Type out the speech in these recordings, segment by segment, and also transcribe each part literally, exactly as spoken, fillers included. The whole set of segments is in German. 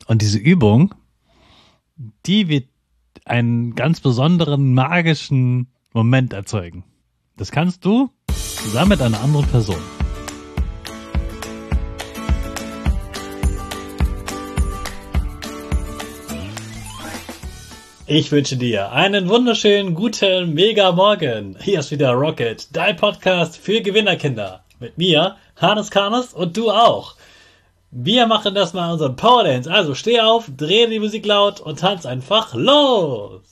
Und diese Übung, die wird einen ganz besonderen magischen Moment erzeugen. Das kannst du zusammen mit einer anderen Person. Ich wünsche dir einen wunderschönen, guten, mega Morgen. Hier ist wieder Rocket, dein Podcast für Gewinnerkinder. Mit mir, Hannes Karnes, und du auch. Wir machen das mal unseren Power Dance. Also steh auf, dreh die Musik laut und tanz einfach los.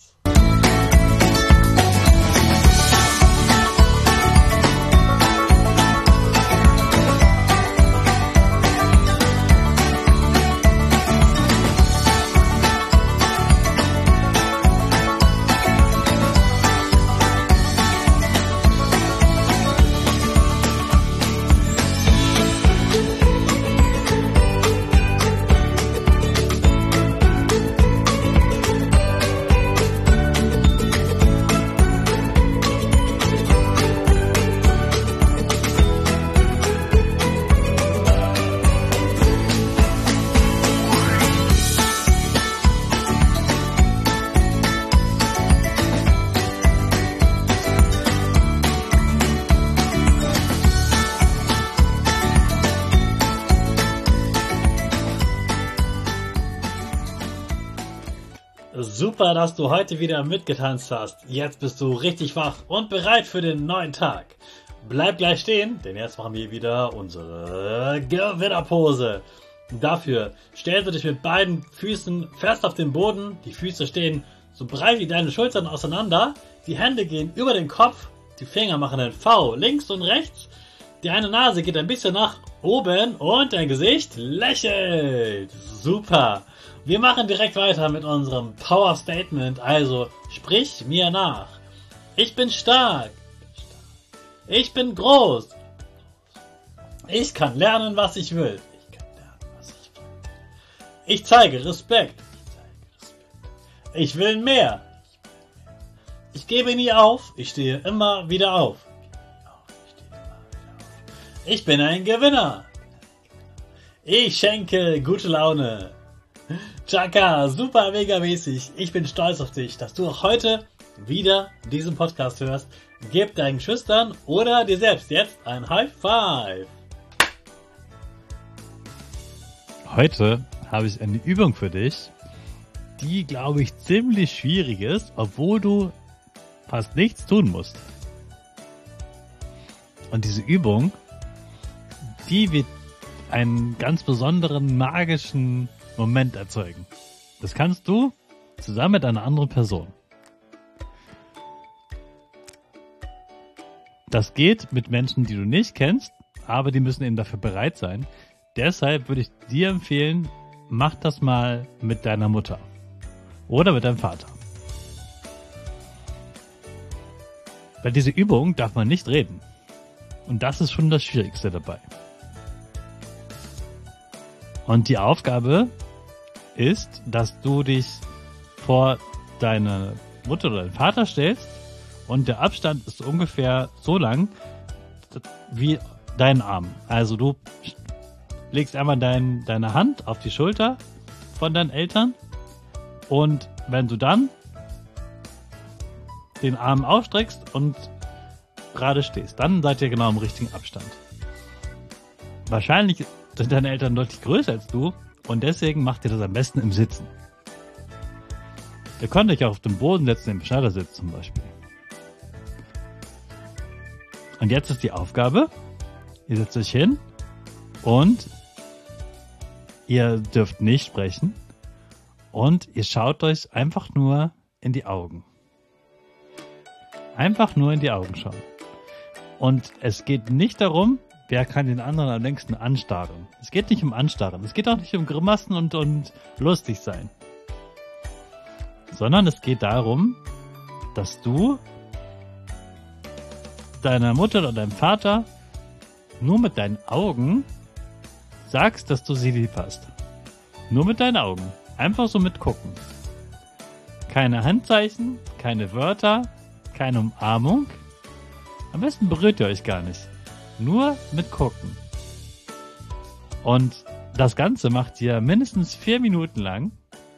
Super, dass du heute wieder mitgetanzt hast. Jetzt bist du richtig wach und bereit für den neuen Tag. Bleib gleich stehen, denn jetzt machen wir wieder unsere Gewinnerpose. Dafür stellst du dich mit beiden Füßen fest auf den Boden. Die Füße stehen so breit wie deine Schultern auseinander. Die Hände gehen über den Kopf. Die Finger machen ein V links und rechts. Die eine Nase geht ein bisschen nach oben und dein Gesicht lächelt. Super. Wir machen direkt weiter mit unserem Power Statement, also sprich mir nach. Ich bin stark. Ich bin groß. Ich kann lernen, was ich will. Ich kann lernen, was ich will. Ich zeige Respekt. Ich will mehr. Ich gebe nie auf. Ich stehe immer wieder auf. Ich bin ein Gewinner. Ich schenke gute Laune. Chaka, super mega mäßig. Ich bin stolz auf dich, dass du auch heute wieder diesen Podcast hörst. Gib deinen Schüchtern oder dir selbst jetzt ein High Five. Heute habe ich eine Übung für dich, die, glaube ich, ziemlich schwierig ist, obwohl du fast nichts tun musst. Und diese Übung, die wird einen ganz besonderen magischen Moment erzeugen. Das kannst du zusammen mit einer anderen Person. Das geht mit Menschen, die du nicht kennst, aber die müssen eben dafür bereit sein. Deshalb würde ich dir empfehlen, mach das mal mit deiner Mutter oder mit deinem Vater. Bei dieser Übung darf man nicht reden. Und das ist schon das Schwierigste dabei. Und die Aufgabe ist, dass du dich vor deine Mutter oder deinen Vater stellst und der Abstand ist ungefähr so lang wie dein Arm. Also du legst einmal dein, deine Hand auf die Schulter von deinen Eltern und wenn du dann den Arm ausstreckst und gerade stehst, dann seid ihr genau im richtigen Abstand. Wahrscheinlich sind deine Eltern deutlich größer als du und deswegen macht ihr das am besten im Sitzen. Ihr könnt euch auch auf den Boden setzen, im Schneidersitz zum Beispiel. Und jetzt ist die Aufgabe, ihr setzt euch hin und ihr dürft nicht sprechen und ihr schaut euch einfach nur in die Augen. Einfach nur in die Augen schauen. Und es geht nicht darum, wer kann den anderen am längsten anstarren. Es geht nicht um Anstarren. Es geht auch nicht um Grimassen und, und lustig sein. Sondern es geht darum, dass du deiner Mutter oder deinem Vater nur mit deinen Augen sagst, dass du sie lieb hast. Nur mit deinen Augen. Einfach so mit gucken. Keine Handzeichen, keine Wörter, keine Umarmung. Am besten berührt ihr euch gar nicht. Nur mit gucken. Und das Ganze macht ihr mindestens vier Minuten lang.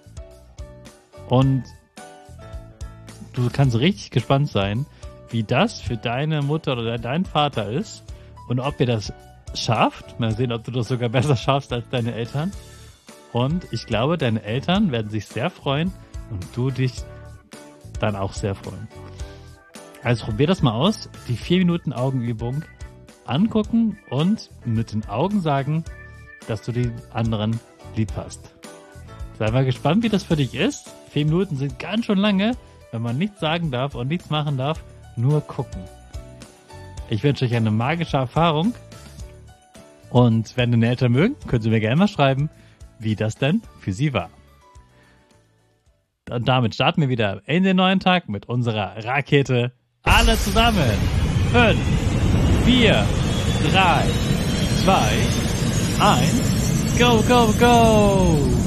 Und du kannst richtig gespannt sein, wie das für deine Mutter oder dein Vater ist und ob ihr das schafft. Mal sehen, ob du das sogar besser schaffst als deine Eltern. Und ich glaube, deine Eltern werden sich sehr freuen und du dich dann auch sehr freuen. Also probier das mal aus. Die vier Minuten Augenübung angucken und mit den Augen sagen, dass du die anderen lieb hast. Sei mal gespannt, wie das für dich ist. Vier Minuten sind ganz schön lange, wenn man nichts sagen darf und nichts machen darf, nur gucken. Ich wünsche euch eine magische Erfahrung und wenn deine Eltern mögen, können sie mir gerne mal schreiben, wie das denn für sie war. Und damit starten wir wieder in den neuen Tag mit unserer Rakete. Alle zusammen. Fünf, vier, drei, zwei, eins, go, go, go!